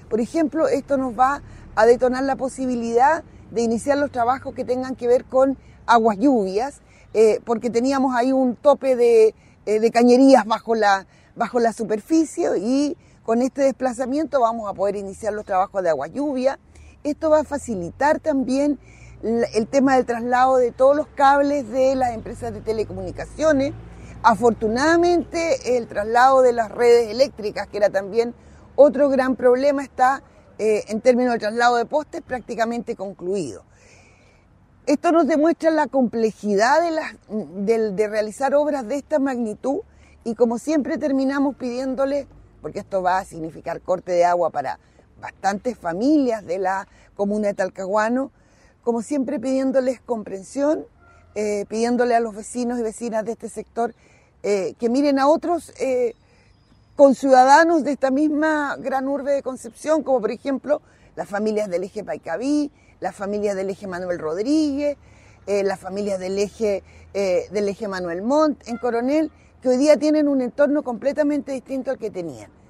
Por ejemplo, esto nos va a detonar la posibilidad de iniciar los trabajos que tengan que ver con aguas lluvias, porque teníamos ahí un tope de cañerías bajo la superficie, y con este desplazamiento vamos a poder iniciar los trabajos de aguas lluvias. Esto va a facilitar también el tema del traslado de todos los cables de las empresas de telecomunicaciones. Afortunadamente, el traslado de las redes eléctricas, que era también otro gran problema, está en términos de traslado de postes prácticamente concluido. Esto nos demuestra la complejidad de realizar obras de esta magnitud, y como siempre terminamos pidiéndole, porque esto va a significar corte de agua para bastantes familias de la comuna de Talcahuano, como siempre pidiéndoles comprensión, pidiéndole a los vecinos y vecinas de este sector que miren a otros conciudadanos de esta misma gran urbe de Concepción, como por ejemplo las familias del eje Paicaví, las familias del eje Manuel Rodríguez, las familias del eje Manuel Montt en Coronel, que hoy día tienen un entorno completamente distinto al que tenían.